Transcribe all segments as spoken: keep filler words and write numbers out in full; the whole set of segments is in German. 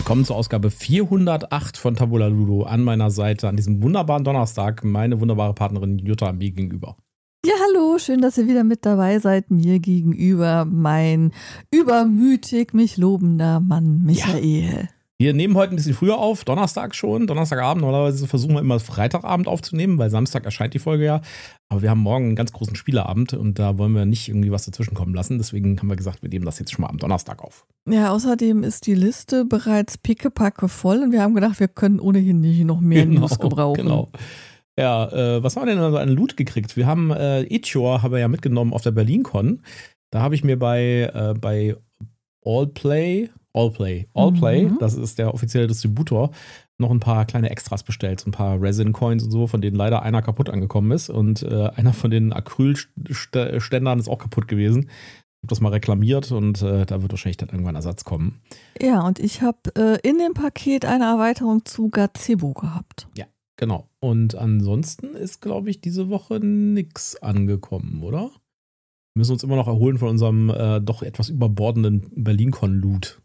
Willkommen zur Ausgabe vierhundertacht von Tabula Ludo. An meiner Seite an diesem wunderbaren Donnerstag meine wunderbare Partnerin Jutta mir gegenüber. Ja, hallo, schön, dass ihr wieder mit dabei seid. Mir gegenüber mein übermütig mich lobender Mann Michael. Ja. Wir nehmen heute ein bisschen früher auf, Donnerstag schon, Donnerstagabend. Normalerweise versuchen wir immer Freitagabend aufzunehmen, weil Samstag erscheint die Folge ja. Aber wir haben morgen einen ganz großen Spieleabend und da wollen wir nicht irgendwie was dazwischen kommen lassen. Deswegen haben wir gesagt, wir nehmen das jetzt schon mal am Donnerstag auf. Ja, außerdem ist die Liste bereits pickepacke voll und wir haben gedacht, wir können ohnehin nicht noch mehr genau, News gebrauchen. Genau. Ja, äh, was haben wir denn also an Loot gekriegt? Wir haben äh, Ichor haben wir ja mitgenommen auf der BerlinCon. Da habe ich mir bei, äh, bei Allplay, Allplay, Allplay, mhm. das ist der offizielle Distributor, noch ein paar kleine Extras bestellt, so ein paar Resin-Coins und so, von denen leider einer kaputt angekommen ist und äh, einer von den Acrylständern ist auch kaputt gewesen. Ich habe das mal reklamiert und äh, da wird wahrscheinlich dann irgendwann Ersatz kommen. Ja, und ich habe äh, in dem Paket eine Erweiterung zu Gazebo gehabt. Ja. Genau. Und ansonsten ist, glaube ich, diese Woche nichts angekommen, oder? Wir müssen uns immer noch erholen von unserem äh, doch etwas überbordenden BerlinCon-Loot.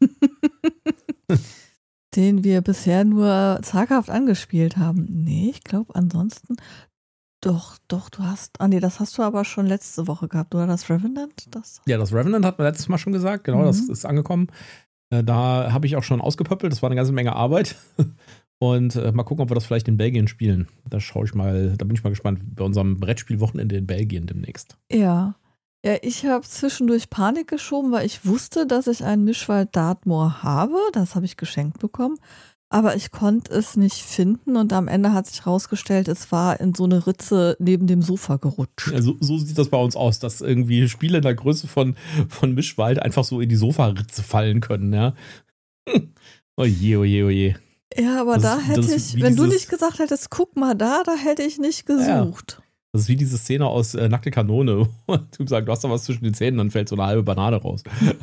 Den wir bisher nur zaghaft angespielt haben. Nee, ich glaube ansonsten, doch, doch, du hast, ah nee, das hast du aber schon letzte Woche gehabt, oder das Revenant? Das ja, das Revenant hat man letztes Mal schon gesagt, genau, mhm. das ist angekommen. Äh, da habe ich auch schon ausgepöppelt, das war eine ganze Menge Arbeit. Und äh, mal gucken, ob wir das vielleicht in Belgien spielen. Da schaue ich mal, da bin ich mal gespannt, bei unserem Brettspielwochenende in Belgien demnächst. Ja. Ja, ich habe zwischendurch Panik geschoben, weil ich wusste, dass ich einen Mischwald Dartmoor habe. Das habe ich geschenkt bekommen. Aber ich konnte es nicht finden und am Ende hat sich rausgestellt, es war in so eine Ritze neben dem Sofa gerutscht. Ja, so, so sieht das bei uns aus, dass irgendwie Spiele in der Größe von, von Mischwald einfach so in die Sofaritze fallen können. Ja. Oje, oje, oje. Ja, aber das da ist, hätte ich, wenn du nicht gesagt hättest, guck mal da, da hätte ich nicht gesucht. Ja. Das ist wie diese Szene aus äh, Nackte Kanone, wo du sagst, du hast da was zwischen den Zähnen, dann fällt so eine halbe Banane raus.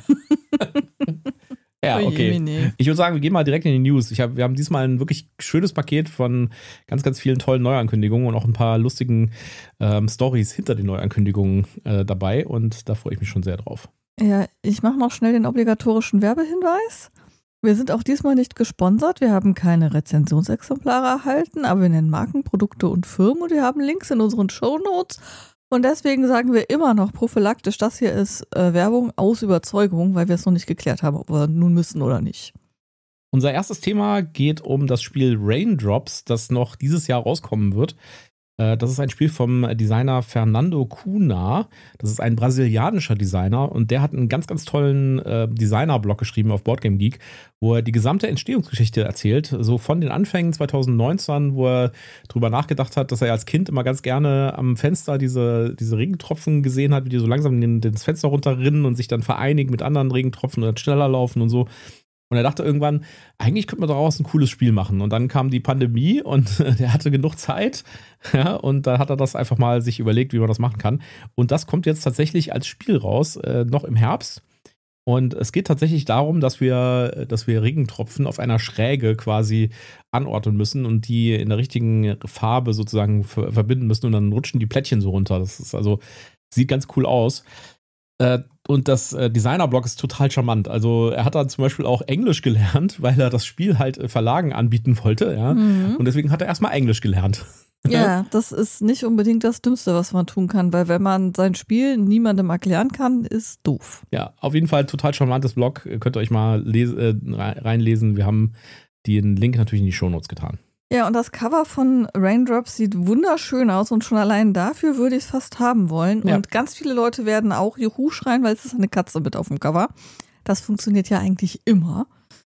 Ja, okay. Ich würde sagen, wir gehen mal direkt in die News. Ich hab, wir haben diesmal ein wirklich schönes Paket von ganz, ganz vielen tollen Neuankündigungen und auch ein paar lustigen ähm, Storys hinter den Neuankündigungen äh, dabei und da freue ich mich schon sehr drauf. Ja, ich mache noch schnell den obligatorischen Werbehinweis. Wir sind auch diesmal nicht gesponsert, wir haben keine Rezensionsexemplare erhalten, aber wir nennen Marken, Produkte und Firmen und wir haben Links in unseren Shownotes und deswegen sagen wir immer noch prophylaktisch, das hier ist äh, Werbung aus Überzeugung, weil wir es noch nicht geklärt haben, ob wir nun müssen oder nicht. Unser erstes Thema geht um das Spiel Raindrops, das noch dieses Jahr rauskommen wird. Das ist ein Spiel vom Designer Fernando Cunha. Das ist ein brasilianischer Designer und der hat einen ganz, ganz tollen äh, Designer-Blog geschrieben auf Boardgame Geek, wo er die gesamte Entstehungsgeschichte erzählt. So von den Anfängen zwanzig neunzehn, wo er drüber nachgedacht hat, dass er als Kind immer ganz gerne am Fenster diese, diese Regentropfen gesehen hat, wie die so langsam den, das Fenster runterrinnen und sich dann vereinigen mit anderen Regentropfen und dann schneller laufen und so. Und er dachte irgendwann, eigentlich könnte man daraus ein cooles Spiel machen. Und dann kam die Pandemie und er hatte genug Zeit. Ja, und da hat er das einfach mal sich überlegt, wie man das machen kann. Und das kommt jetzt tatsächlich als Spiel raus, äh, noch im Herbst. Und es geht tatsächlich darum, dass wir, dass wir Regentropfen auf einer Schräge quasi anordnen müssen und die in der richtigen Farbe sozusagen ver- verbinden müssen. Und dann rutschen die Plättchen so runter. Das ist also, sieht ganz cool aus. Äh, Und das äh, Designer-Blog ist total charmant. Also er hat dann zum Beispiel auch Englisch gelernt, weil er das Spiel halt äh, Verlagen anbieten wollte. Ja? Mhm. Und deswegen hat er erstmal Englisch gelernt. Ja, das ist nicht unbedingt das Dümmste, was man tun kann, weil wenn man sein Spiel niemandem erklären kann, ist doof. Ja, auf jeden Fall total charmantes Blog. Könnt ihr euch mal les- äh, reinlesen. Wir haben den Link natürlich in die Shownotes getan. Ja, und das Cover von Raindrops sieht wunderschön aus und schon allein dafür würde ich es fast haben wollen. Ja. Und ganz viele Leute werden auch Juhu schreien, weil es ist eine Katze mit auf dem Cover. Das funktioniert ja eigentlich immer.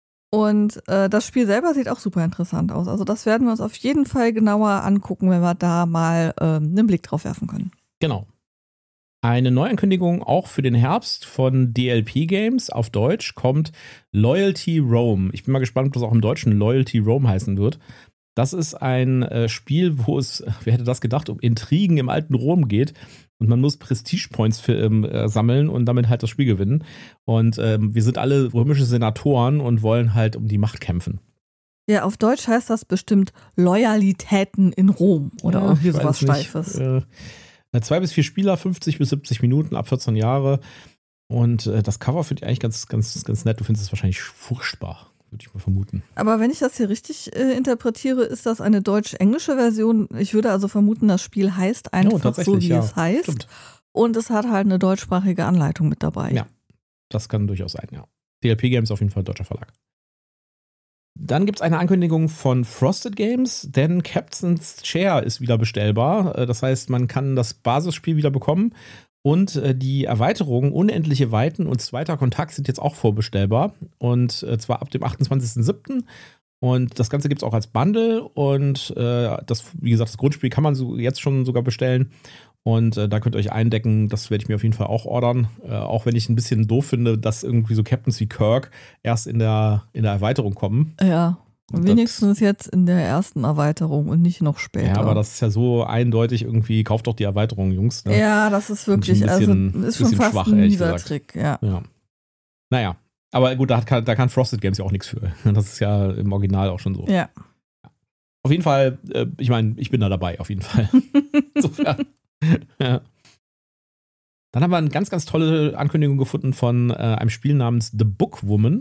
Und äh, das Spiel selber sieht auch super interessant aus. Also das werden wir uns auf jeden Fall genauer angucken, wenn wir da mal ähm, einen Blick drauf werfen können. Genau. Eine Neuankündigung auch für den Herbst von D L P Games auf Deutsch kommt Loyalty Rome. Ich bin mal gespannt, ob das auch im Deutschen Loyalty Rome heißen wird. Das ist ein äh, Spiel, wo es, wer hätte das gedacht, um Intrigen im alten Rom geht. Und man muss Prestige-Points für, ähm, äh, sammeln und damit halt das Spiel gewinnen. Und ähm, wir sind alle römische Senatoren und wollen halt um die Macht kämpfen. Ja, auf Deutsch heißt das bestimmt Loyalitäten in Rom oder ja, irgendwie sowas Steifes. Äh, zwei bis vier Spieler, fünfzig bis siebzig Minuten, ab vierzehn Jahre. Und äh, das Cover finde ich eigentlich ganz, ganz, ganz nett. Du findest es wahrscheinlich furchtbar. würde ich mal vermuten. Aber wenn ich das hier richtig äh, interpretiere, ist das eine deutsch-englische Version. Ich würde also vermuten, das Spiel heißt einfach oh, so, wie ja. es heißt. Stimmt. Und es hat halt eine deutschsprachige Anleitung mit dabei. Ja, das kann durchaus sein, ja. D L P Games auf jeden Fall deutscher Verlag. Dann gibt es eine Ankündigung von Frosted Games, denn Captain's Chair ist wieder bestellbar. Das heißt, man kann das Basisspiel wieder bekommen und die Erweiterungen Unendliche Weiten und Zweiter Kontakt sind jetzt auch vorbestellbar und zwar ab dem achtundzwanzigsten siebten Und das Ganze gibt es auch als Bundle und das, wie gesagt, das Grundspiel kann man so jetzt schon sogar bestellen. Und äh, da könnt ihr euch eindecken, das werde ich mir auf jeden Fall auch ordern. Äh, auch wenn ich ein bisschen doof finde, dass irgendwie so Captains wie Kirk erst in der, in der Erweiterung kommen. Ja, und wenigstens das, jetzt in der ersten Erweiterung und nicht noch später. Ja, aber das ist ja so eindeutig irgendwie, kauft doch die Erweiterung, Jungs. Ne? Ja, das ist wirklich, bisschen, also ist schon fast schwach, ein mieser Trick. Ja. ja. Naja, aber gut, da, hat, da kann Frosted Games ja auch nichts für. Das ist ja im Original auch schon so. Ja. Auf jeden Fall, äh, ich meine, ich bin da dabei, auf jeden Fall. Insofern. Ja. Dann haben wir eine ganz, ganz tolle Ankündigung gefunden von äh, einem Spiel namens The Book Woman.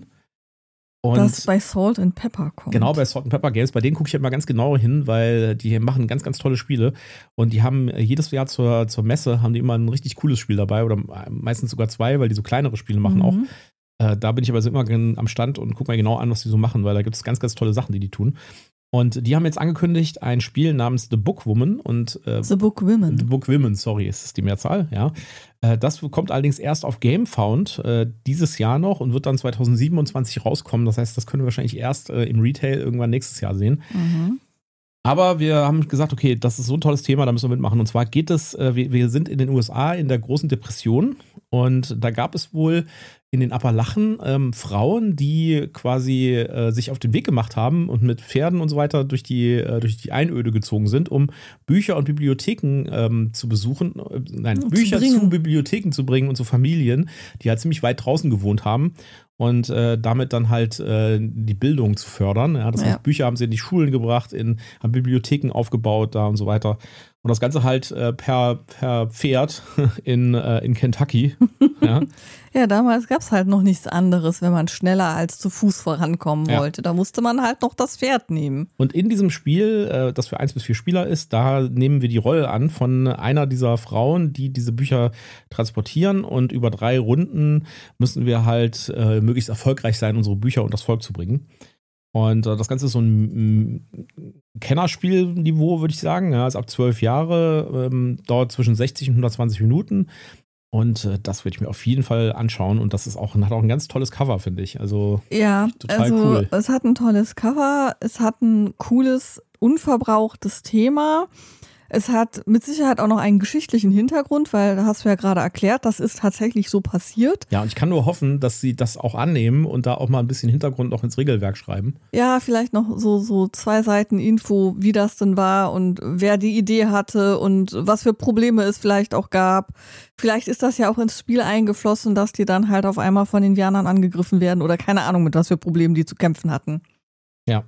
Und das bei Salt and Pepper kommt. Genau, bei Salt and Pepper Games. Bei denen gucke ich immer ganz genau hin, weil die machen ganz, ganz tolle Spiele. Und die haben jedes Jahr zur, zur Messe haben die immer ein richtig cooles Spiel dabei oder meistens sogar zwei, weil die so kleinere Spiele machen mhm. auch. Äh, da bin ich aber so immer am Stand und gucke mir genau an, was die so machen, weil da gibt es ganz, ganz tolle Sachen, die die tun. Und die haben jetzt angekündigt, ein Spiel namens The Book Woman und äh, The Book Women. The Book Women, sorry, ist es die Mehrzahl, ja. Äh, das kommt allerdings erst auf GameFound äh, dieses Jahr noch und wird dann zweitausendsiebenundzwanzig rauskommen. Das heißt, das können wir wahrscheinlich erst äh, im Retail irgendwann nächstes Jahr sehen. Mhm. Aber wir haben gesagt, okay, das ist so ein tolles Thema, da müssen wir mitmachen. Und zwar geht es, äh, wir, wir sind in den U S A in der großen Depression und da gab es wohl in den Appalachen ähm, Frauen, die quasi äh, sich auf den Weg gemacht haben und mit Pferden und so weiter durch die, äh, durch die Einöde gezogen sind, um Bücher und Bibliotheken ähm, zu besuchen, äh, nein, zu Bücher bringen. zu Bibliotheken zu bringen und zu Familien, die halt ziemlich weit draußen gewohnt haben. Und äh, damit dann halt äh, die Bildung zu fördern. Ja, das heißt, ja. Bücher haben sie in die Schulen gebracht, in, haben Bibliotheken aufgebaut da und so weiter. Und das Ganze halt äh, per, per Pferd in, äh, in Kentucky. Ja, ja, damals gab es halt noch nichts anderes, wenn man schneller als zu Fuß vorankommen ja. wollte. Da musste man halt noch das Pferd nehmen. Und in diesem Spiel, äh, das für eins bis vier Spieler ist, da nehmen wir die Rolle an von einer dieser Frauen, die diese Bücher transportieren. Und über drei Runden müssen wir halt äh, möglichst erfolgreich sein, unsere Bücher und das Volk zu bringen. Und äh, das Ganze ist so ein m- Kennerspielniveau, würde ich sagen. Ja, ist ab zwölf Jahre, ähm, dauert zwischen sechzig und hundertzwanzig Minuten. Und äh, das würde ich mir auf jeden Fall anschauen. Und das ist auch, hat auch ein ganz tolles Cover, finde ich. Also ja, total also cool. Es hat ein tolles Cover, es hat ein cooles, unverbrauchtes Thema. Es hat mit Sicherheit auch noch einen geschichtlichen Hintergrund, weil da hast du ja gerade erklärt, das ist tatsächlich so passiert. Ja, und ich kann nur hoffen, dass sie das auch annehmen und da auch mal ein bisschen Hintergrund noch ins Regelwerk schreiben. Ja, vielleicht noch so, so zwei Seiten Info, wie das denn war und wer die Idee hatte und was für Probleme es vielleicht auch gab. Vielleicht ist das ja auch ins Spiel eingeflossen, dass die dann halt auf einmal von Indianern angegriffen werden oder keine Ahnung, mit was für Problemen die zu kämpfen hatten. Ja.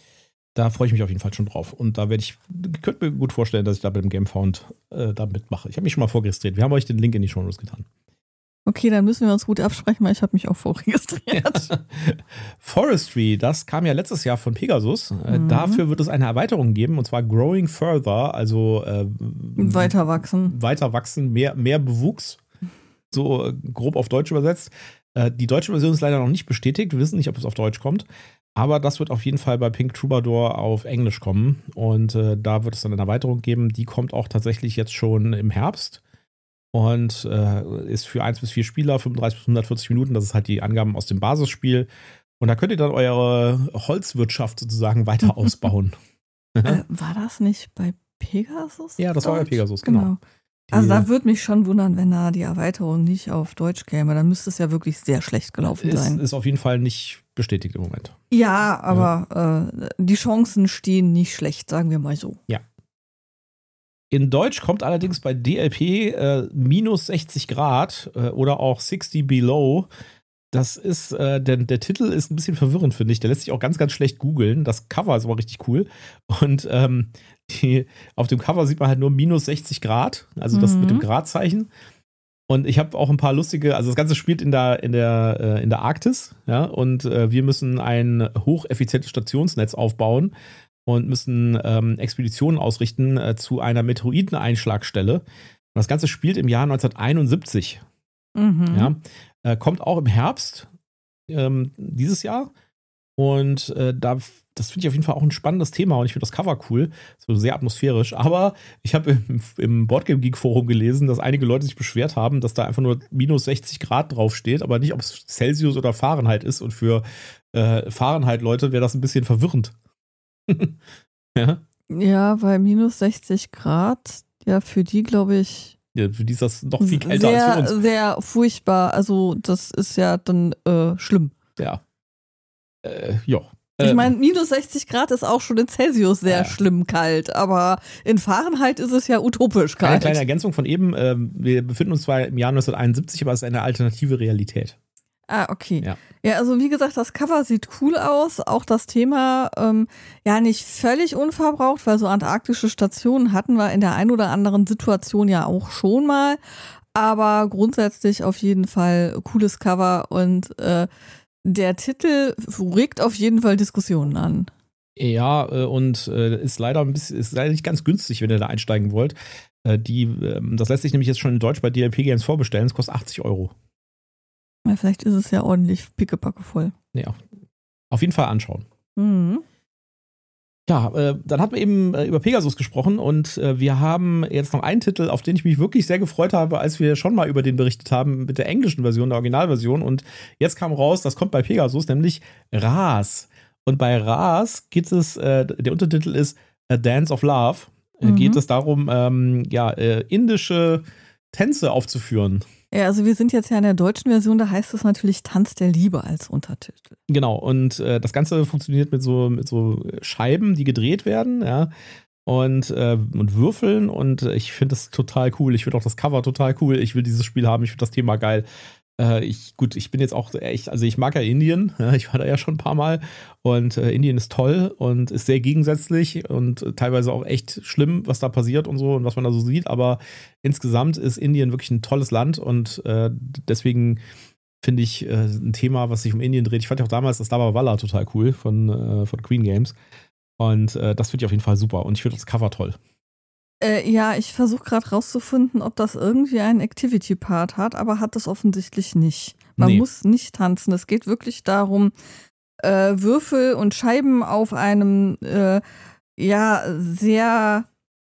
Da freue ich mich auf jeden Fall schon drauf. Und da werde ich, ich könnte mir gut vorstellen, dass ich da beim GameFound äh, da mitmache. Ich habe mich schon mal vorregistriert. Wir haben euch den Link in die Shownotes getan. Okay, dann müssen wir uns gut absprechen, weil ich habe mich auch vorregistriert. Ja. Forestry, das kam ja letztes Jahr von Pegasus. Äh, mhm. Dafür wird es eine Erweiterung geben, und zwar Growing Further, also äh, weiter wachsen. Weiter wachsen, mehr, mehr Bewuchs. So äh, grob auf Deutsch übersetzt. Äh, die deutsche Version ist leider noch nicht bestätigt. Wir wissen nicht, ob es auf Deutsch kommt. Aber das wird auf jeden Fall bei Pink Troubadour auf Englisch kommen. Und äh, da wird es dann eine Erweiterung geben. Die kommt auch tatsächlich jetzt schon im Herbst. Und äh, ist für eins bis vier Spieler, fünfunddreißig bis hundertvierzig Minuten. Das ist halt die Angaben aus dem Basisspiel. Und da könnt ihr dann eure Holzwirtschaft sozusagen weiter ausbauen. äh, war das nicht bei Pegasus? Ja, das war bei Pegasus, genau. genau. Also da würde mich schon wundern, wenn da die Erweiterung nicht auf Deutsch käme. Dann müsste es ja wirklich sehr schlecht gelaufen ist, sein. Ist auf jeden Fall nicht bestätigt im Moment. Ja, aber ja. Äh, die Chancen stehen nicht schlecht, sagen wir mal so. Ja. In Deutsch kommt allerdings bei D L P äh, minus sechzig Grad äh, oder auch sechzig below. Das ist, äh, der, der Titel ist ein bisschen verwirrend, finde ich. Der lässt sich auch ganz, ganz schlecht googeln. Das Cover ist aber richtig cool. Und ähm, die, auf dem Cover sieht man halt nur minus sechzig Grad, also das mhm. mit dem Gradzeichen. Und ich habe auch ein paar lustige, also das Ganze spielt in der, in der, äh, in der Arktis, ja, und äh, wir müssen ein hocheffizientes Stationsnetz aufbauen und müssen ähm, Expeditionen ausrichten äh, zu einer Meteoriteneinschlagstelle. Und das Ganze spielt im Jahr neunzehnhunderteinundsiebzig. Mhm. Ja, äh, kommt auch im Herbst ähm, dieses Jahr. Und äh, da, das finde ich auf jeden Fall auch ein spannendes Thema und ich finde das Cover cool, so sehr atmosphärisch. Aber ich habe im, im Boardgame Geek Forum gelesen, dass einige Leute sich beschwert haben, dass da einfach nur minus sechzig Grad draufsteht, aber nicht, ob es Celsius oder Fahrenheit ist. Und für äh, Fahrenheit-Leute wäre das ein bisschen verwirrend. Ja. Ja, weil minus sechzig Grad, ja, für die glaube ich. Ja, für die ist das noch viel kälter sehr, als für uns. Sehr furchtbar. Also, das ist ja dann äh, schlimm. Ja. Äh, ja. Ich meine, minus sechzig Grad ist auch schon in Celsius sehr ja. schlimm kalt, aber in Fahrenheit ist es ja utopisch kalt. Eine kleine Ergänzung von eben, äh, wir befinden uns zwar im Jahr neunzehnhunderteinundsiebzig, aber es ist eine alternative Realität. Ah, okay. Ja. ja, also wie gesagt, das Cover sieht cool aus, auch das Thema, ähm, ja nicht völlig unverbraucht, weil so antarktische Stationen hatten wir in der ein oder anderen Situation ja auch schon mal, aber grundsätzlich auf jeden Fall cooles Cover und äh, der Titel regt auf jeden Fall Diskussionen an. Ja, und äh, ist leider ein bisschen, ist leider nicht ganz günstig, wenn ihr da einsteigen wollt. Äh, die, äh, das lässt sich nämlich jetzt schon in Deutsch bei D L P Games vorbestellen. Es kostet achtzig Euro. Ja, vielleicht ist es ja ordentlich pickepacke voll. Ja, auf jeden Fall anschauen. Mhm. Ja, äh, dann hatten wir eben äh, über Pegasus gesprochen und äh, wir haben jetzt noch einen Titel, auf den ich mich wirklich sehr gefreut habe, als wir schon mal über den berichtet haben mit der englischen Version, der Originalversion. Und jetzt kam raus, das kommt bei Pegasus, nämlich Ras. Und bei Ras geht es, äh, der Untertitel ist A Dance of Love. Äh, mhm. Geht es darum, ähm, ja, äh, indische Tänze aufzuführen. Ja, also wir sind jetzt ja in der deutschen Version, da heißt es natürlich Tanz der Liebe als Untertitel. Genau, und äh, das Ganze funktioniert mit so, mit so Scheiben, die gedreht werden, ja, und, äh, und Würfeln und ich finde das total cool. Ich finde auch das Cover total cool. Ich will dieses Spiel haben, ich finde das Thema geil. Äh, ich, gut, ich bin jetzt auch echt, also ich mag ja Indien, ja, ich war da ja schon ein paar Mal und äh, Indien ist toll und ist sehr gegensätzlich und äh, teilweise auch echt schlimm, was da passiert und so und was man da so sieht, aber insgesamt ist Indien wirklich ein tolles Land und äh, deswegen finde ich äh, ein Thema, was sich um Indien dreht. Ich fand ja auch damals das Dava Walla total cool von, äh, von Queen Games und äh, das finde ich auf jeden Fall super und ich finde das Cover toll. Äh, ja, ich versuche gerade rauszufinden, ob das irgendwie einen Activity-Part hat, aber hat es offensichtlich nicht. Man nee. muss nicht tanzen. Es geht wirklich darum, äh, Würfel und Scheiben auf einem äh, ja sehr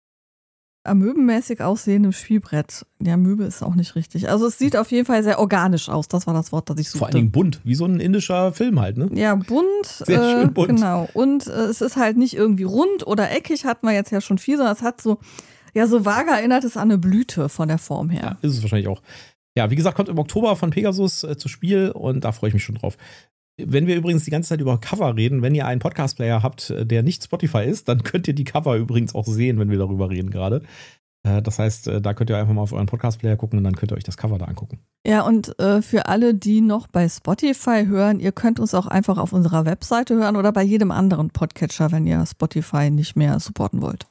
amöbenmäßig aussehendem Spielbrett. Ja, Möbe ist auch nicht richtig. Also es sieht auf jeden Fall sehr organisch aus. Das war das Wort, das ich suchte. Vor allen Dingen bunt, wie so ein indischer Film halt, ne? Ja, bunt. Sehr äh, schön bunt. Genau. Und äh, es ist halt nicht irgendwie rund oder eckig, hatten wir jetzt ja schon viel, sondern es hat so, ja, so vage erinnert es an eine Blüte von der Form her. Ja, ist es wahrscheinlich auch. Ja, wie gesagt, kommt im Oktober von Pegasus äh, zu Spiel und da freue ich mich schon drauf. Wenn wir übrigens die ganze Zeit über Cover reden, wenn ihr einen Podcast-Player habt, der nicht Spotify ist, dann könnt ihr die Cover übrigens auch sehen, wenn wir darüber reden gerade. Das heißt, da könnt ihr einfach mal auf euren Podcast-Player gucken und dann könnt ihr euch das Cover da angucken. Ja, und äh, für alle, die noch bei Spotify hören, ihr könnt uns auch einfach auf unserer Webseite hören oder bei jedem anderen Podcatcher, wenn ihr Spotify nicht mehr supporten wollt.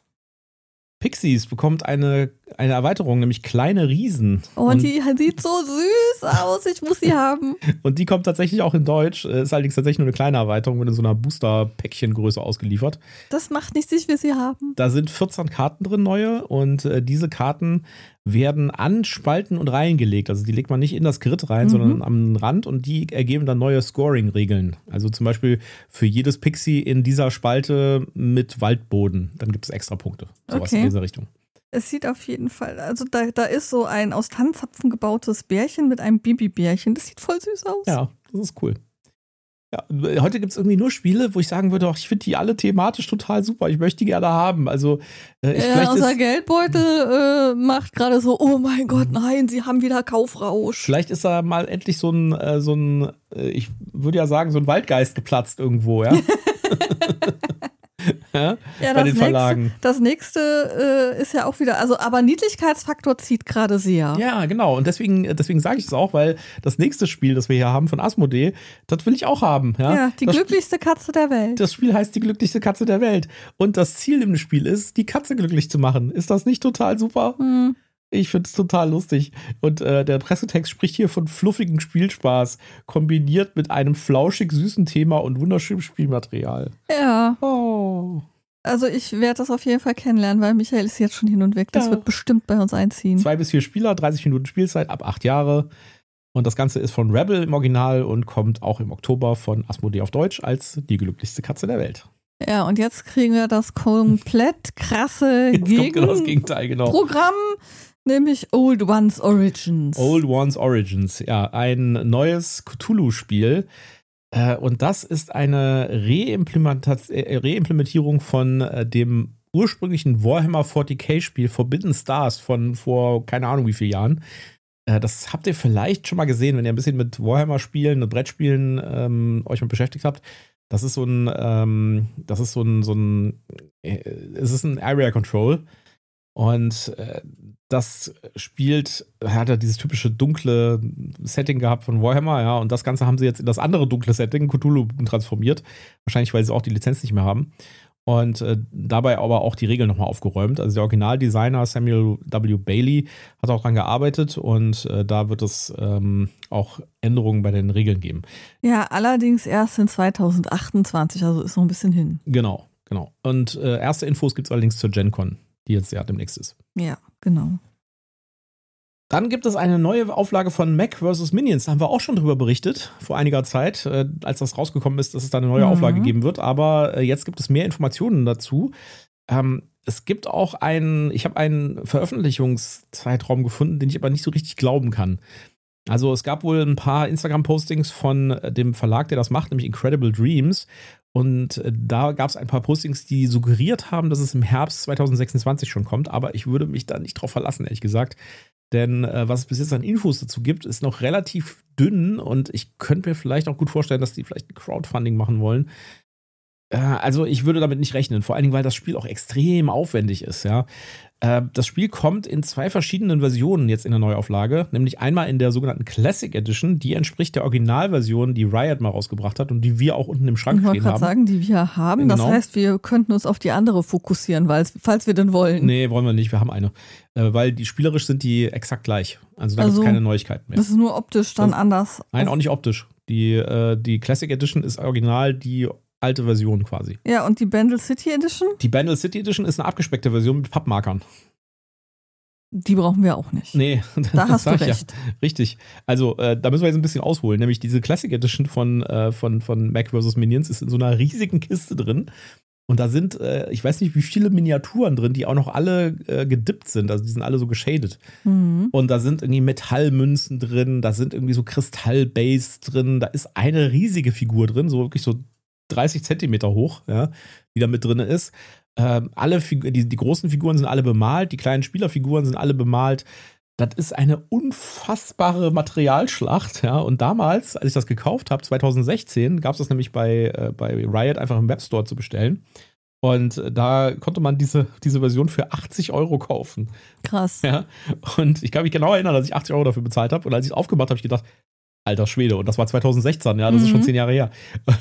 Pixies bekommt eine, eine Erweiterung, nämlich Kleine Riesen. Oh, und die sieht so süß aus. Ich muss sie haben. Und die kommt tatsächlich auch in Deutsch. Ist allerdings tatsächlich nur eine kleine Erweiterung, mit so einer Booster-Päckchengröße ausgeliefert. Das macht nichts, ich will sie haben. Da sind vierzehn Karten drin, neue. Und äh, diese Karten werden an Spalten und Reihen gelegt. Also die legt man nicht in das Grid rein, mhm. sondern am Rand. Und die ergeben dann neue Scoring-Regeln. Also zum Beispiel für jedes Pixie in dieser Spalte mit Waldboden. Dann gibt es extra Punkte. Sowas okay. in dieser Richtung. Es sieht auf jeden Fall, also da, da ist so ein aus Tannenzapfen gebautes Bärchen mit einem Bibi-Bärchen. Das sieht voll süß aus. Ja, das ist cool. Ja, heute gibt es irgendwie nur Spiele, wo ich sagen würde, ich finde die alle thematisch total super. Ich möchte die gerne haben. Also, äh, ich, ja, unser ist, Geldbeutel äh, macht gerade so, oh mein Gott, nein, sie haben wieder Kaufrausch. Vielleicht ist da mal endlich so ein, äh, so ein äh, ich würde ja sagen, so ein Waldgeist geplatzt irgendwo, ja. Ja, ja, bei den Verlagen. Nächste, das nächste äh, ist ja auch wieder, also aber Niedlichkeitsfaktor zieht gerade sehr. Ja, genau. Und deswegen, deswegen sage ich es auch, weil das nächste Spiel, das wir hier haben von Asmodee, das will ich auch haben. Ja, ja die das glücklichste Katze der Welt. Das Spiel heißt die glücklichste Katze der Welt. Und das Ziel im Spiel ist, die Katze glücklich zu machen. Ist das nicht total super? Hm. Ich finde es total lustig. Und äh, der Pressetext spricht hier von fluffigem Spielspaß, kombiniert mit einem flauschig süßen Thema und wunderschönem Spielmaterial. Ja. Oh. Also ich werde das auf jeden Fall kennenlernen, weil Michael ist jetzt schon hin und weg. Das ja. wird bestimmt bei uns einziehen. Zwei bis vier Spieler, dreißig Minuten Spielzeit, ab acht Jahre. Und das Ganze ist von Rebel im Original und kommt auch im Oktober von Asmodee auf Deutsch als die glücklichste Katze der Welt. Ja, und jetzt kriegen wir das komplett krasse jetzt Gegen- kommt genau das Gegenteil, genau. Programm, nämlich Old Ones Origins. Old Ones Origins, ja, ein neues Cthulhu-Spiel. Äh, und das ist eine Reimplementat- äh, Reimplementierung von äh, dem ursprünglichen Warhammer forty K-Spiel Forbidden Stars von vor keine Ahnung wie vielen Jahren. Äh, das habt ihr vielleicht schon mal gesehen, wenn ihr ein bisschen mit Warhammer-Spielen und Brettspielen ähm, euch mal beschäftigt habt. Das ist so ein, ähm, das ist so ein, so ein, äh, es ist ein Area Control und äh, das spielt, hat ja dieses typische dunkle Setting gehabt von Warhammer, ja, und das Ganze haben sie jetzt in das andere dunkle Setting, Cthulhu, transformiert. Wahrscheinlich, weil sie auch die Lizenz nicht mehr haben. Und äh, dabei aber auch die Regeln nochmal aufgeräumt. Also der Originaldesigner Samuel W. Bailey hat auch dran gearbeitet und äh, da wird es ähm, auch Änderungen bei den Regeln geben. Ja, allerdings erst in zwanzig achtundzwanzig, also ist noch ein bisschen hin. Genau, genau. Und äh, erste Infos gibt es allerdings zur Gen Con, die jetzt ja demnächst ist. Ja, genau. Dann gibt es eine neue Auflage von Mech versus. Minions. Da haben wir auch schon drüber berichtet, vor einiger Zeit, äh, als das rausgekommen ist, dass es da eine neue mhm. Auflage geben wird. Aber äh, jetzt gibt es mehr Informationen dazu. Ähm, es gibt auch einen, ich habe einen Veröffentlichungszeitraum gefunden, den ich aber nicht so richtig glauben kann. Also es gab wohl ein paar Instagram-Postings von dem Verlag, der das macht, nämlich Incredible Dreams. Und äh, da gab es ein paar Postings, die suggeriert haben, dass es im Herbst zwanzig sechsundzwanzig schon kommt. Aber ich würde mich da nicht drauf verlassen, ehrlich gesagt. Denn äh, was es bis jetzt an Infos dazu gibt, ist noch relativ dünn und ich könnte mir vielleicht auch gut vorstellen, dass die vielleicht ein Crowdfunding machen wollen. Äh, also ich würde damit nicht rechnen, vor allen Dingen, weil das Spiel auch extrem aufwendig ist, ja. Äh, das Spiel kommt in zwei verschiedenen Versionen jetzt in der Neuauflage, nämlich einmal in der sogenannten Classic Edition, die entspricht der Originalversion, die Riot mal rausgebracht hat und die wir auch unten im Schrank stehen haben. Ich wollte gerade sagen, die wir haben. Das genau. heißt, wir könnten uns auf die andere fokussieren, weil, falls wir denn wollen. Nee, wollen wir nicht, wir haben eine. Äh, weil die spielerisch sind die exakt gleich. Also da also, gibt es keine Neuigkeiten mehr. Das ist nur optisch dann das, anders. Nein, auch nicht optisch. Die, äh, die Classic Edition ist original die alte Version quasi. Ja, und die Bandle City Edition? Die Bandle City Edition ist eine abgespeckte Version mit Pappmarkern. Die brauchen wir auch nicht. Nee, da hast du recht. Ja. Richtig. Also, äh, da müssen wir jetzt ein bisschen ausholen. Nämlich diese Classic Edition von, äh, von, von Mech versus. Minions ist in so einer riesigen Kiste drin. Und da sind, äh, ich weiß nicht, wie viele Miniaturen drin, die auch noch alle äh, gedippt sind. Also die sind alle so geshadet. Mhm. Und da sind irgendwie Metallmünzen drin, da sind irgendwie so Kristallbase drin, da ist eine riesige Figur drin, so wirklich so dreißig Zentimeter hoch, ja, die da mit drin ist. Ähm, alle Figu- die, die großen Figuren sind alle bemalt, die kleinen Spielerfiguren sind alle bemalt. Das ist eine unfassbare Materialschlacht, ja. Und damals, als ich das gekauft habe, zwanzig sechzehn, gab es das nämlich bei, äh, bei Riot einfach im Webstore zu bestellen. Und äh, da konnte man diese, diese Version für achtzig Euro kaufen. Krass. Ja. Und ich kann mich genau erinnern, dass ich achtzig Euro dafür bezahlt habe. Und als ich es aufgemacht habe, habe ich gedacht, alter Schwede. Und das war zwanzig sechzehn, ja, das mhm. ist schon zehn Jahre her.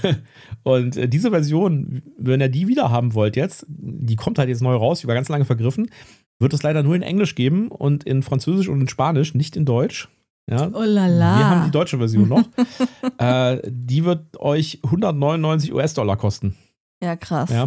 Und äh, diese Version, wenn ihr die wieder haben wollt jetzt, die kommt halt jetzt neu raus, die war ganz lange vergriffen, wird es leider nur in Englisch geben und in Französisch und in Spanisch, nicht in Deutsch. Ja. Oh la la. Wir haben die deutsche Version noch. äh, die wird euch hundertneunundneunzig US-Dollar kosten. Ja, krass. Ja.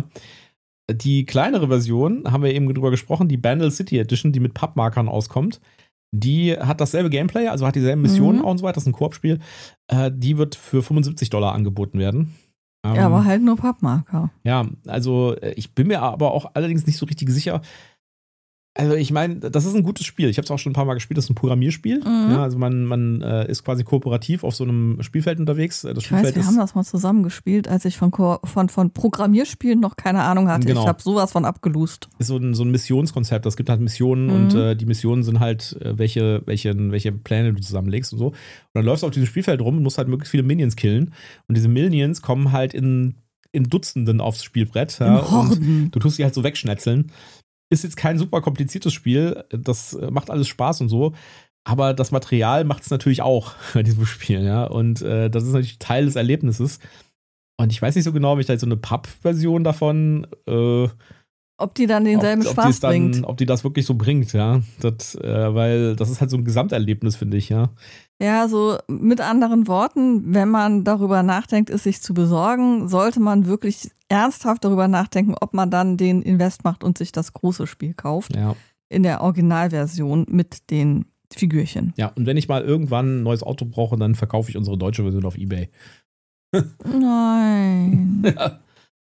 Die kleinere Version, haben wir eben drüber gesprochen, die Bandle City Edition, die mit Pappmarkern auskommt, die hat dasselbe Gameplay, also hat dieselben Missionen mhm. und so weiter, das ist ein Koop-Spiel. Äh, die wird für fünfundsiebzig Dollar angeboten werden. Ähm, ja, aber halt nur Pappmarker. Ja, also ich bin mir aber auch allerdings nicht so richtig sicher. Also ich meine, das ist ein gutes Spiel. Ich habe es auch schon ein paar Mal gespielt. Das ist ein Programmierspiel. Mhm. Ja, also man, man äh, ist quasi kooperativ auf so einem Spielfeld unterwegs. Das ich Spielfeld weiß, wir ist, haben das mal zusammen gespielt, als ich von, Ko- von, von Programmierspielen noch keine Ahnung hatte. Genau. Ich habe sowas von abgelust. Ist so ein, so ein Missionskonzept. Es gibt halt Missionen mhm. und äh, die Missionen sind halt, äh, welche, welche, welche Pläne du zusammenlegst und so. Und dann läufst du auf diesem Spielfeld rum und musst halt möglichst viele Minions killen. Und diese Minions kommen halt in, in Dutzenden aufs Spielbrett. Ja, und du tust sie halt so wegschnetzeln. Ist jetzt kein super kompliziertes Spiel, das macht alles Spaß und so, aber das Material macht es natürlich auch bei diesem Spiel, ja, und äh, das ist natürlich Teil des Erlebnisses und ich weiß nicht so genau, ob ich da jetzt so eine Papp-Version davon äh, Ob die dann denselben ob, ob Spaß dann, bringt. Ob die das wirklich so bringt, ja. Das, äh, weil das ist halt so ein Gesamterlebnis, finde ich, ja. Ja, so mit anderen Worten, wenn man darüber nachdenkt, es sich zu besorgen, sollte man wirklich ernsthaft darüber nachdenken, ob man dann den Invest macht und sich das große Spiel kauft. Ja. In der Originalversion mit den Figürchen. Ja, und wenn ich mal irgendwann ein neues Auto brauche, dann verkaufe ich unsere deutsche Version auf eBay. Nein. ja.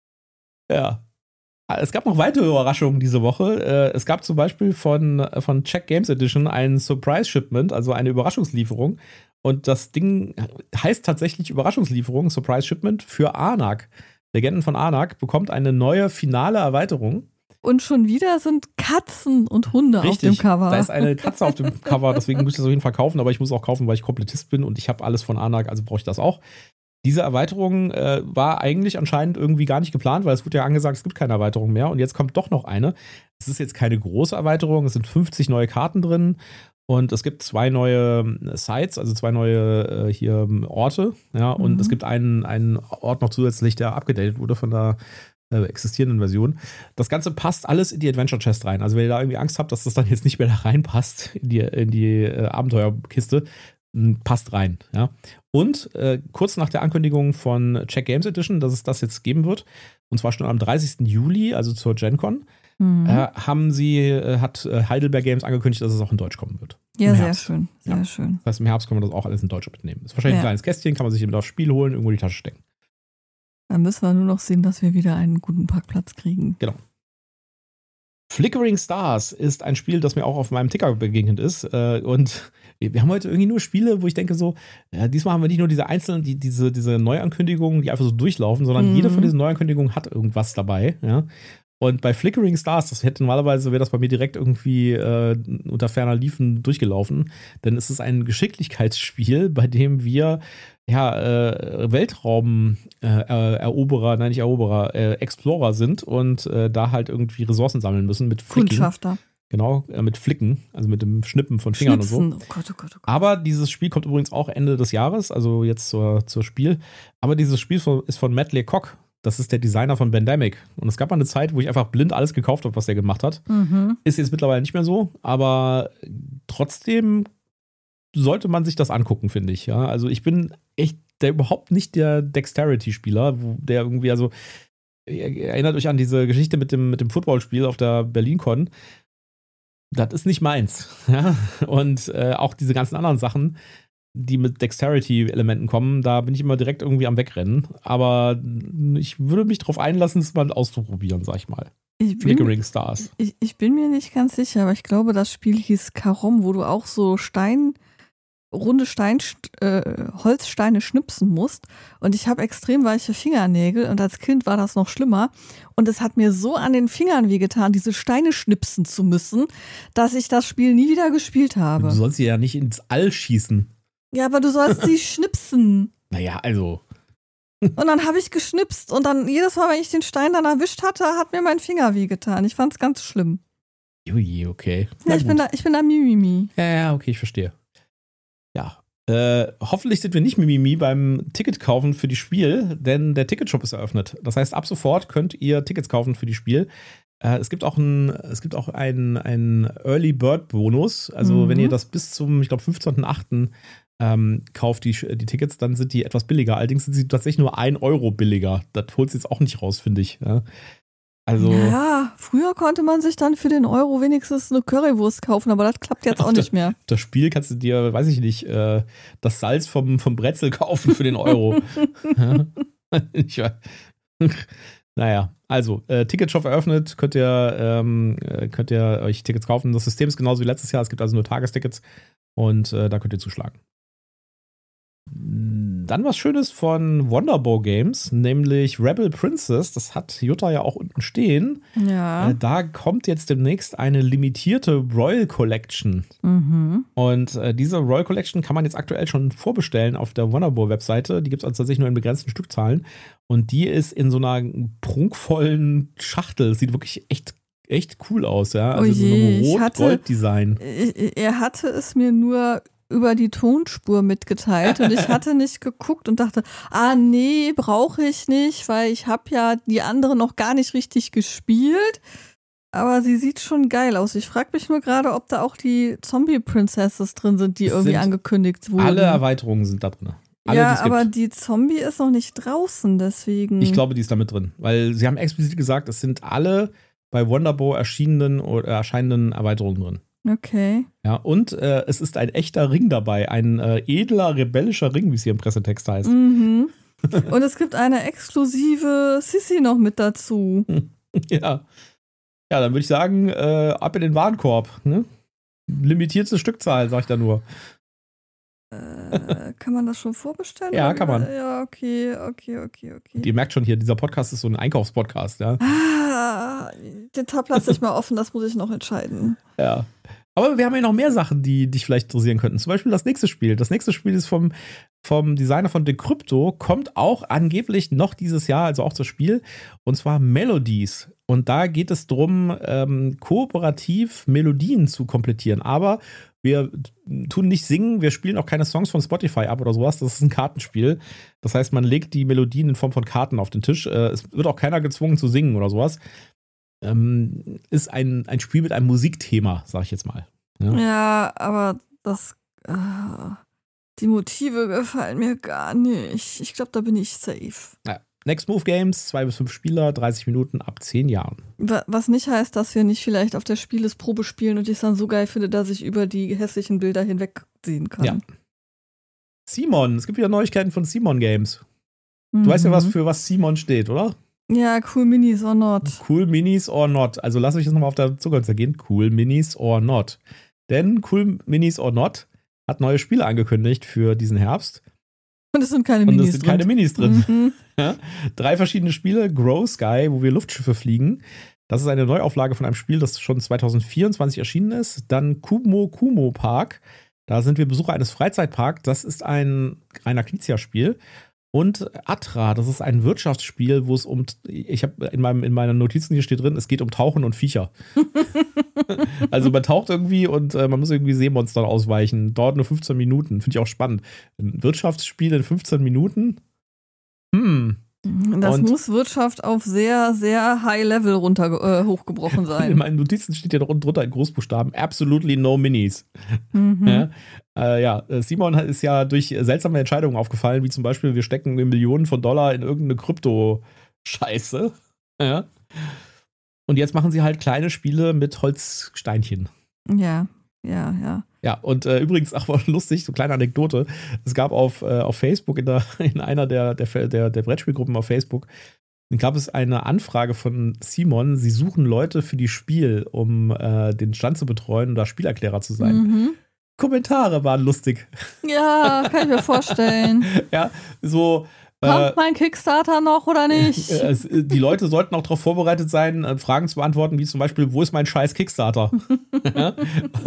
ja. Es gab noch weitere Überraschungen diese Woche. Es gab zum Beispiel von, von Czech Games Edition ein Surprise Shipment, also eine Überraschungslieferung. Und das Ding heißt tatsächlich Überraschungslieferung, Surprise Shipment für Arnak. Legenden von Arnak bekommt eine neue finale Erweiterung. Und schon wieder sind Katzen und Hunde Richtig, auf dem Cover. Da ist eine Katze auf dem Cover, deswegen muss ich das auf jeden Fall kaufen. Aber ich muss auch kaufen, weil ich Komplettist bin und ich habe alles von Arnak, also brauche ich das auch. Diese Erweiterung äh, war eigentlich anscheinend irgendwie gar nicht geplant, weil es wurde ja angesagt, es gibt keine Erweiterung mehr. Und jetzt kommt doch noch eine. Es ist jetzt keine große Erweiterung, es sind fünfzig neue Karten drin und es gibt zwei neue Sites, also zwei neue äh, hier Orte. Ja, und mhm. es gibt einen, einen Ort noch zusätzlich, der abgedatet wurde von der äh, existierenden Version. Das Ganze passt alles in die Adventure Chest rein. Also wenn ihr da irgendwie Angst habt, dass das dann jetzt nicht mehr da reinpasst in die, in die äh, Abenteuerkiste, passt rein, ja. Und äh, kurz nach der Ankündigung von Czech Games Edition, dass es das jetzt geben wird, und zwar schon am dreißigsten Juli, also zur GenCon, mhm. äh, haben sie, äh, hat äh, Heidelberg Games angekündigt, dass es auch in Deutsch kommen wird. Ja, sehr schön, sehr ja. schön. Das heißt, im Herbst können wir das auch alles in Deutsch mitnehmen. Ist wahrscheinlich ja. ein kleines Kästchen, kann man sich eben aufs Spiel holen, irgendwo in die Tasche stecken. Dann müssen wir nur noch sehen, dass wir wieder einen guten Parkplatz kriegen. Genau. Flickering Stars ist ein Spiel, das mir auch auf meinem Ticker begegnet ist. Und wir haben heute irgendwie nur Spiele, wo ich denke so, ja, diesmal haben wir nicht nur diese einzelnen, die, diese, diese Neuankündigungen, die einfach so durchlaufen, sondern mhm. jede von diesen Neuankündigungen hat irgendwas dabei. Ja. Und bei Flickering Stars, das hätte normalerweise, wäre das bei mir direkt irgendwie äh, unter ferner Liefen durchgelaufen, denn es ist ein Geschicklichkeitsspiel, bei dem wir ja, äh, Weltraum-Eroberer, äh, nein, nicht Eroberer, äh, Explorer sind und äh, da halt irgendwie Ressourcen sammeln müssen mit Flicken. Kundschafter. Genau, äh, mit Flicken, also mit dem Schnippen von Fingern Schnipsen. und so. Oh Gott, oh Gott, oh Gott. Aber dieses Spiel kommt übrigens auch Ende des Jahres, also jetzt zur, zur Spiel. Aber dieses Spiel ist von Matt Lecoq. Das ist der Designer von Bandemic. Und es gab mal eine Zeit, wo ich einfach blind alles gekauft habe, was der gemacht hat. Mhm. Ist jetzt mittlerweile nicht mehr so, aber trotzdem sollte man sich das angucken, finde ich. Ja, also ich bin echt der überhaupt nicht der Dexterity-Spieler, der irgendwie, also erinnert euch an diese Geschichte mit dem, mit dem Footballspiel auf der BerlinCon. Das ist nicht meins. Ja? Und äh, auch diese ganzen anderen Sachen, die mit Dexterity-Elementen kommen, da bin ich immer direkt irgendwie am Wegrennen. Aber ich würde mich drauf einlassen, es mal auszuprobieren, sag ich mal. Ich Flickering bin, Stars. Ich, ich bin mir nicht ganz sicher, aber ich glaube, das Spiel hieß Karom, wo du auch so Stein, runde Stein, äh, Holzsteine schnipsen musst. Und ich habe extrem weiche Fingernägel und als Kind war das noch schlimmer. Und es hat mir so an den Fingern wehgetan, diese Steine schnipsen zu müssen, dass ich das Spiel nie wieder gespielt habe. Du sollst sie ja nicht ins All schießen. Ja, aber du sollst sie schnipsen. Naja, also. Und dann habe ich geschnipst und dann jedes Mal, wenn ich den Stein dann erwischt hatte, hat mir mein Finger wehgetan. Ich fand es ganz schlimm. Ui, okay. Ja, ich bin, da, ich bin da Mimimi. Ja, ja, okay, ich verstehe. Ja. Äh, hoffentlich sind wir nicht Mimimi beim Ticket kaufen für die Spiel, denn der Ticketshop ist eröffnet. Das heißt, ab sofort könnt ihr Tickets kaufen für die Spiel. Äh, es gibt auch ein, es gibt auch einen, einen Early Bird Bonus. Also, mhm. wenn ihr das bis zum, ich glaube, fünfzehnten achten Ähm, kauft die, die Tickets, dann sind die etwas billiger. Allerdings sind sie tatsächlich nur ein Euro billiger. Das holt sie jetzt auch nicht raus, finde ich. Ja. Also, ja, früher konnte man sich dann für den Euro wenigstens eine Currywurst kaufen, aber das klappt jetzt auch nicht mehr. Auf das Spiel kannst du dir, weiß ich nicht, äh, das Salz vom, vom Brezel kaufen für den Euro. ich, naja, also, äh, Ticketshop eröffnet, könnt ihr, ähm, könnt ihr euch Tickets kaufen. Das System ist genauso wie letztes Jahr. Es gibt also nur Tagestickets und äh, da könnt ihr zuschlagen. Dann was Schönes von Wonderbow Games, nämlich Rebel Princess. Das hat Jutta ja auch unten stehen. Ja. Äh, da kommt jetzt demnächst eine limitierte Royal Collection. Mhm. Und äh, diese Royal Collection kann man jetzt aktuell schon vorbestellen auf der Wonderbow-Webseite. Die gibt es also tatsächlich nur in begrenzten Stückzahlen. Und die ist in so einer prunkvollen Schachtel. Das sieht wirklich echt echt cool aus, ja. Also oh je, so ein Rot-Gold-Design. Er hatte es mir nur über die Tonspur mitgeteilt und ich hatte nicht geguckt und dachte, ah nee, brauche ich nicht, weil ich habe ja die andere noch gar nicht richtig gespielt. aber sie sieht schon geil aus. Ich frage mich nur gerade, ob da auch die Zombie-Princesses drin sind, die Es irgendwie sind angekündigt wurden. Alle Erweiterungen sind da drin. Alle, ja, die es gibt. aber die Zombie ist noch nicht draußen, deswegen. Ich glaube, die ist da mit drin. Weil sie haben explizit gesagt, es sind alle bei Wonderbow erschienenen oder erscheinenden Erweiterungen drin. Okay. Ja, und äh, es ist ein echter Ring dabei. Ein äh, edler, rebellischer Ring, wie es hier im Pressetext heißt. Mhm. Und es gibt eine exklusive Sissy noch mit dazu. Ja. Ja, dann würde ich sagen, äh, ab in den Warenkorb. Ne? Limitierte Stückzahl, sag ich da nur. Äh, kann man das schon vorbestellen? Ja, oder? kann man. Ja, okay, okay, okay, okay. Und ihr merkt schon hier, dieser Podcast ist so ein Einkaufspodcast, ja. Ah, den Tab lasse ich mal offen, das muss ich noch entscheiden. Ja. Aber wir haben ja noch mehr Sachen, die dich vielleicht interessieren könnten. Zum Beispiel das nächste Spiel. Das nächste Spiel ist vom, vom Designer von Decrypto, kommt auch angeblich noch dieses Jahr, also auch das Spiel, und zwar Melodies. Und da geht es darum, ähm, kooperativ Melodien zu komplettieren. Aber wir tun nicht singen, wir spielen auch keine Songs von Spotify ab oder sowas. Das ist ein Kartenspiel. Das heißt, man legt die Melodien in Form von Karten auf den Tisch. Äh, es wird auch keiner gezwungen zu singen oder sowas. Ähm, ist ein, ein Spiel mit einem Musikthema, sag ich jetzt mal. Ja, Ja, aber das. Äh, die Motive gefallen mir gar nicht. Ich glaube, da bin ich safe. ja. Next Move Games, zwei bis fünf Spieler, dreißig Minuten ab zehn Jahren. Wa- Was nicht heißt, dass wir nicht vielleicht auf der Spielesprobe spielen und ich es dann so geil finde, dass ich über die hässlichen Bilder hinwegsehen kann. Ja. Simon, es gibt wieder Neuigkeiten von Simon Games. Du weißt ja, was für was Simon steht, oder? Ja, cool Minis or not. Cool Minis or not. Also lasst euch das nochmal auf der Zunge zergehen. Cool Minis or not. Denn Cool Minis or not hat neue Spiele angekündigt für diesen Herbst. Und es sind keine Und Minis es sind drin. keine Minis drin. Mhm. Ja? Drei verschiedene Spiele. Grow Sky, wo wir Luftschiffe fliegen. Das ist eine Neuauflage von einem Spiel, das schon zwanzig vierundzwanzig erschienen ist. Dann Kumo Kumo Park. Da sind wir Besucher eines Freizeitparks. Das ist ein reiner Knizia-Spiel. Und Atra, das ist ein Wirtschaftsspiel, wo es um, ich habe in, meinem, in meinen Notizen hier steht drin, es geht um Tauchen und Viecher. Also man taucht irgendwie und äh, man muss irgendwie Seemonstern ausweichen. Dauert nur fünfzehn Minuten. Finde ich auch spannend. Ein Wirtschaftsspiel in fünfzehn Minuten? Hm. Das Und- muss Wirtschaft auf sehr, sehr high level runter äh, hochgebrochen In sein. meinen Notizen steht ja drunter in Großbuchstaben, absolutely no Minis. Mhm. Ja, äh, ja, Simon ist ja durch seltsame Entscheidungen aufgefallen, wie zum Beispiel, wir stecken Millionen von Dollar in irgendeine Krypto-Scheiße. Ja. Und jetzt machen sie halt kleine Spiele mit Holzsteinchen. Ja, ja, ja. Ja, und äh, übrigens auch lustig, so kleine Anekdote. Es gab auf, äh, auf Facebook, in, der, in einer der, der, der, der Brettspielgruppen auf Facebook, gab es eine Anfrage von Simon, sie suchen Leute für die Spiel, um äh, den Stand zu betreuen und da Spielerklärer zu sein. Mhm. Kommentare waren lustig. Ja, kann ich mir vorstellen. Ja, so. Kommt mein Kickstarter noch oder nicht? Äh, es, die Leute sollten auch darauf vorbereitet sein, äh, Fragen zu beantworten, wie zum Beispiel, wo ist mein scheiß Kickstarter? Ja?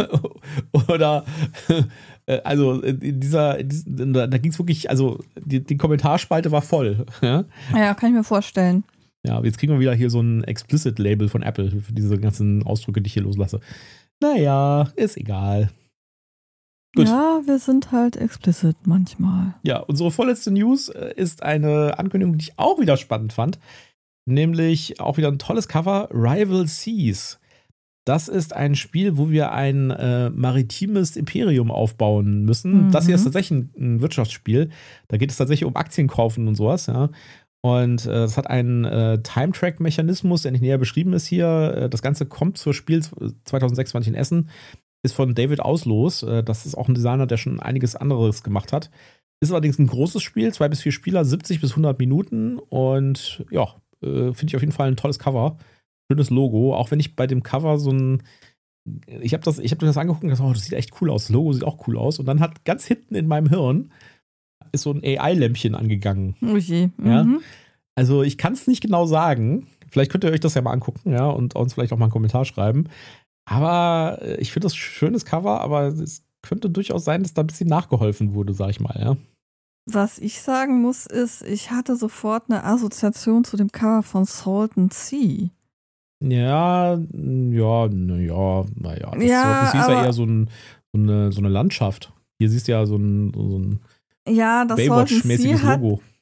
Oder, äh, also, in dieser, in diesen, da ging es wirklich, also, die, die Kommentarspalte war voll. Ja? Ja, kann ich mir vorstellen. Ja, jetzt kriegen wir wieder hier so ein Explicit-Label von Apple für diese ganzen Ausdrücke, die ich hier loslasse. Naja, ist egal. Gut. Ja, wir sind halt explicit manchmal. Ja, unsere vorletzte News äh, ist eine Ankündigung, die ich auch wieder spannend fand. Nämlich auch wieder ein tolles Cover, Rival Seas. Das ist ein Spiel, wo wir ein äh, maritimes Imperium aufbauen müssen. Mhm. Das hier ist tatsächlich ein, ein Wirtschaftsspiel. Da geht es tatsächlich um Aktien kaufen und sowas, ja. Und äh, es hat einen äh, Time-Track-Mechanismus, der nicht näher beschrieben ist hier. Äh, das Ganze kommt zur Spiel zwanzig sechsundzwanzig in Essen. Ist von David Auslos. Äh, das ist auch ein Designer, der schon einiges anderes gemacht hat. Ist allerdings ein großes Spiel, zwei bis vier Spieler, siebzig bis hundert Minuten. Und ja, äh, finde ich auf jeden Fall ein tolles Cover. Schönes Logo. Auch wenn ich bei dem Cover so ein. Ich habe das, ich hab das angeguckt und gesagt, oh, das sieht echt cool aus. Das Logo sieht auch cool aus. Und dann hat ganz hinten in meinem Hirn ist so ein A I-Lämpchen angegangen. Oh je. Mhm. Ja. Also ich kann es nicht genau sagen. Vielleicht könnt ihr euch das ja mal angucken, ja, und uns vielleicht auch mal einen Kommentar schreiben. Aber ich finde das ein schönes Cover, aber es könnte durchaus sein, dass da ein bisschen nachgeholfen wurde, sag ich mal, ja. Was ich sagen muss, ist, ich hatte sofort eine Assoziation zu dem Cover von Salt and Sea. Ja, ja, naja, naja. Das, Ja, das hieß ja aber- eher so, ein, so, eine, so eine Landschaft. Hier siehst du ja so ein, so ein Ja, das Salt and Sea Baywatch-mäßiges hat, Logo.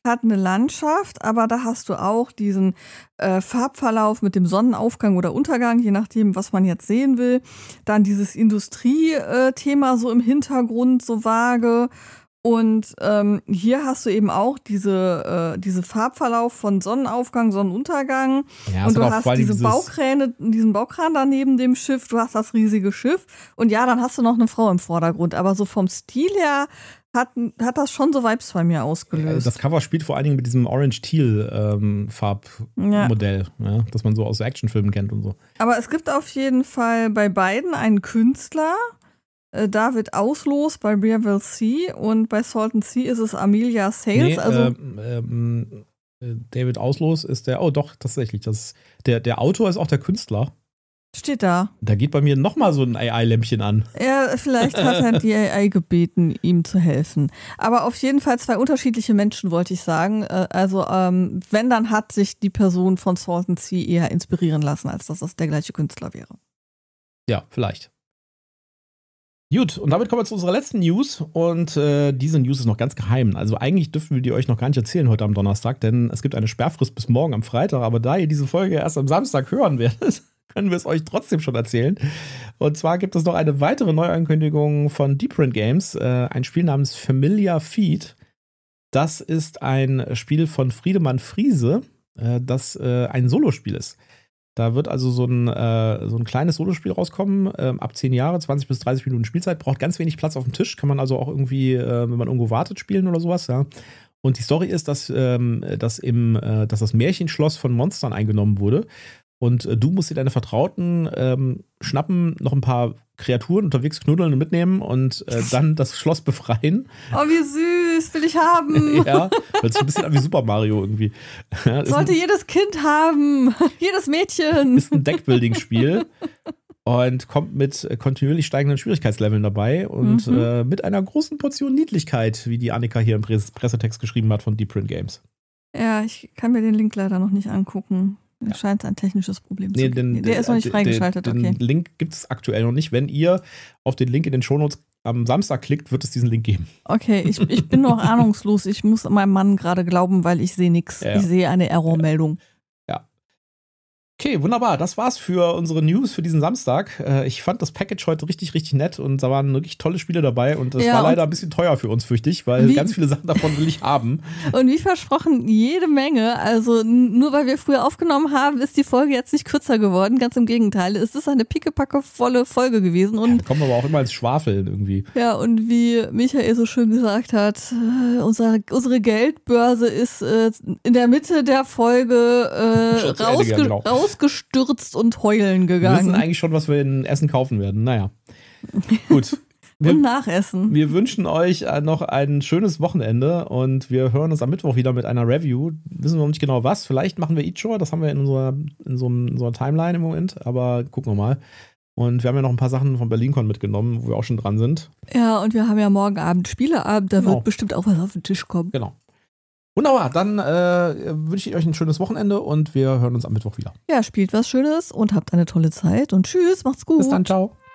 hat eine Landschaft, aber da hast du auch diesen äh, Farbverlauf mit dem Sonnenaufgang oder Untergang, je nachdem, was man jetzt sehen will. Dann dieses Industrie-Thema so im Hintergrund, so vage. Und ähm, hier hast du eben auch diese, äh, diese Farbverlauf von Sonnenaufgang, Sonnenuntergang. Ja, und du hast diese Baukräne, diesen Baukran da neben dem Schiff, du hast das riesige Schiff. Und ja, dann hast du noch eine Frau im Vordergrund. Aber so vom Stil her hat, hat das schon so Vibes bei mir ausgelöst. Das Cover spielt vor allen Dingen mit diesem Orange-Teal-Farbmodell, ähm, ja. ja, das man so aus Actionfilmen kennt und so. Aber es gibt auf jeden Fall bei beiden einen Künstler, David Auslos bei Bear Sea, und bei Salton Sea ist es Amelia Sales. Nee, also ähm, ähm, David Auslos ist der, oh doch, tatsächlich, das, der, der Autor ist auch der Künstler. Steht da. Da geht bei mir nochmal so ein A I-Lämpchen an. Ja, vielleicht hat er die A I gebeten, ihm zu helfen. Aber auf jeden Fall zwei unterschiedliche Menschen, wollte ich sagen. Also ähm, wenn, dann hat sich die Person von Salton Sea eher inspirieren lassen, als dass das der gleiche Künstler wäre. Ja, vielleicht. Gut, und damit kommen wir zu unserer letzten News, und äh, diese News ist noch ganz geheim. Also eigentlich dürfen wir die euch noch gar nicht erzählen heute am Donnerstag, denn es gibt eine Sperrfrist bis morgen am Freitag, aber da ihr diese Folge erst am Samstag hören werdet, können wir es euch trotzdem schon erzählen. Und zwar gibt es noch eine weitere Neuankündigung von Deep Print Games, äh, ein Spiel namens Familiar Feet. Das ist ein Spiel von Friedemann Friese, äh, das äh, ein Solospiel ist. Da wird also so ein, äh, so ein kleines Solospiel rauskommen, äh, ab zehn Jahre, zwanzig bis dreißig Minuten Spielzeit, braucht ganz wenig Platz auf dem Tisch, kann man also auch irgendwie, äh, wenn man irgendwo wartet, spielen oder sowas, ja. Und die Story ist, dass, ähm, dass, im, äh, dass das Märchenschloss von Monstern eingenommen wurde, und äh, du musst dir deine Vertrauten ähm, schnappen, noch ein paar Kreaturen unterwegs knuddeln und mitnehmen und äh, dann das Schloss befreien. Oh, wie süß, will ich haben. Ja, hört sich ein bisschen an wie Super Mario irgendwie. Ja, sollte ein, jedes Kind haben, jedes Mädchen. Ist ein Deckbuilding-Spiel und kommt mit kontinuierlich steigenden Schwierigkeitsleveln dabei und mhm. äh, mit einer großen Portion Niedlichkeit, wie die Annika hier im Pressetext geschrieben hat von Deep Print Games. Ja, ich kann mir den Link leider noch nicht angucken. Ja. Scheint ein technisches Problem nee, zu geben. Der ist noch nicht freigeschaltet, den, okay. Den Link gibt es aktuell noch nicht. Wenn ihr auf den Link in den Shownotes am Samstag klickt, wird es diesen Link geben. Okay, ich, ich bin noch ahnungslos. Ich muss meinem Mann gerade glauben, weil ich sehe nichts. Ja. Ich sehe eine Errormeldung. Ja. Okay, wunderbar. Das war's für unsere News für diesen Samstag. Ich fand das Package heute richtig, richtig nett, und da waren wirklich tolle Spiele dabei, und das ja, war leider ein bisschen teuer für uns, fürchte ich, weil wie, ganz viele Sachen davon will ich haben. Und wie versprochen, jede Menge. Also nur weil wir früher aufgenommen haben, ist die Folge jetzt nicht kürzer geworden. Ganz im Gegenteil. Es ist eine pickepacke-volle Folge gewesen. Und ja, kommen aber auch immer ins Schwafeln irgendwie. Ja, und wie Michael so schön gesagt hat, äh, unser, unsere Geldbörse ist äh, in der Mitte der Folge äh, rausge- genau. rausgestürzt und heulen gegangen. Wir wissen eigentlich schon, was wir in Essen kaufen werden. Naja, gut. Wir, und Nachessen. Wir wünschen euch noch ein schönes Wochenende, und wir hören uns am Mittwoch wieder mit einer Review. Wissen wir noch nicht genau was. Vielleicht machen wir Each, das haben wir in unserer, in so in unserer Timeline im Moment, aber gucken wir mal. Und wir haben ja noch ein paar Sachen von BerlinCon mitgenommen, wo wir auch schon dran sind. Ja, und wir haben ja morgen Abend Spieleabend, da genau. wird bestimmt auch was auf den Tisch kommen. Genau. Wunderbar, dann äh, wünsche ich euch ein schönes Wochenende, und wir hören uns am Mittwoch wieder. Ja, spielt was Schönes und habt eine tolle Zeit, und tschüss, macht's gut. Bis dann, ciao.